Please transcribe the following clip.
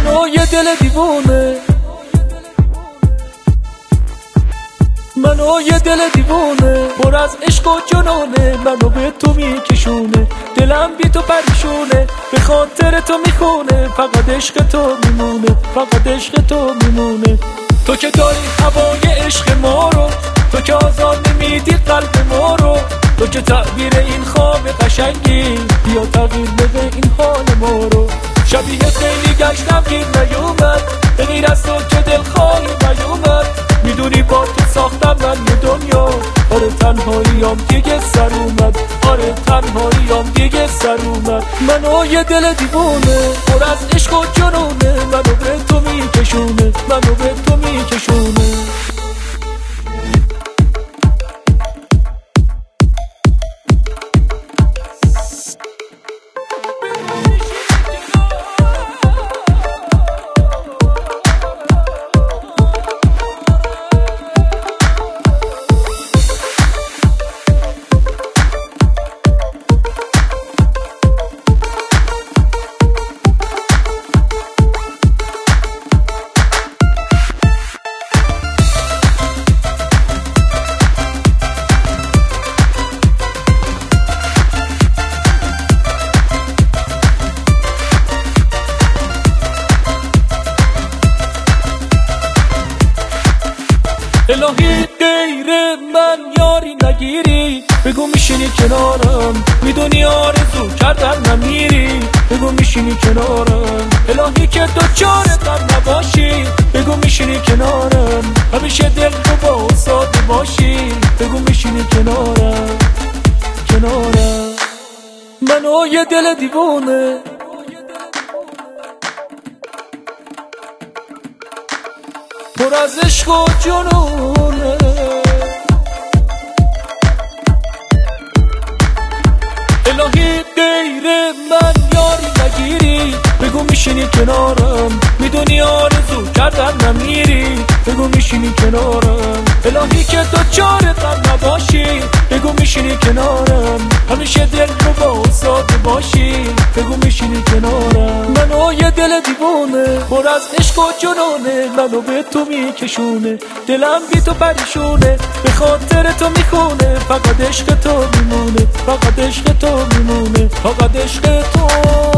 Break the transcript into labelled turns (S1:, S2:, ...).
S1: منو یه دل دیوونه، منو یه دل دیوونه پر از عشق و جنونه، منو به تو میکشونه، دلم بی تو پریشونه، به خاطر تو میخونه، فقط عشق تو میمونه، فقط عشق تو میمونه. تو که داری هوای عشق ما رو، تو که آزاد نمیدی قلب ما رو، تو که تعبیر این خواب قشنگی، بیا تغییر بده این حال ما رو. شبیه خیلی گشتم گیر نیومد، به غیر از تو که دلخواهی نیومد، میدونی با تو ساختم من یه دنیا، آره تنهاییام دیگه سر اومد، آره تنهاییام دیگه سر اومد. منو یه دل دیوونه پر از عشق و جنونه، منو به تو میکشونه، منو به تو میکشونه. الهی غیر من یاری نگیری، بگو میشینی کنارم، میدونی آرزو کردن نمیری، بگو میشینی کنارم. الهی که دوچار غم نباشی، بگو میشینی کنارم، همیشه دل رو با ساده باشی، بگو میشینی کنارم، کنارم. منو یه دل دیوونه، پر از عشق و جنونه، الهی غیر من یاری نگیری، بگو میشینی کنارم، میدونی آرزو کردن نمیری، بگو میشینی کنارم. الهی که دوچار غم نباشی، بگو میشینی کنارم، همیشه دل رو با ساده باشی، بگو میشینی کنارم. منو یه دل دیوونه پر از عشق و جنونه، منو به تو میکشونه، دلم بی تو پریشونه، به خاطر تو میخونه، فقط عشق تو میمونه، فقط عشق تو میمونه، فقط عشق تو.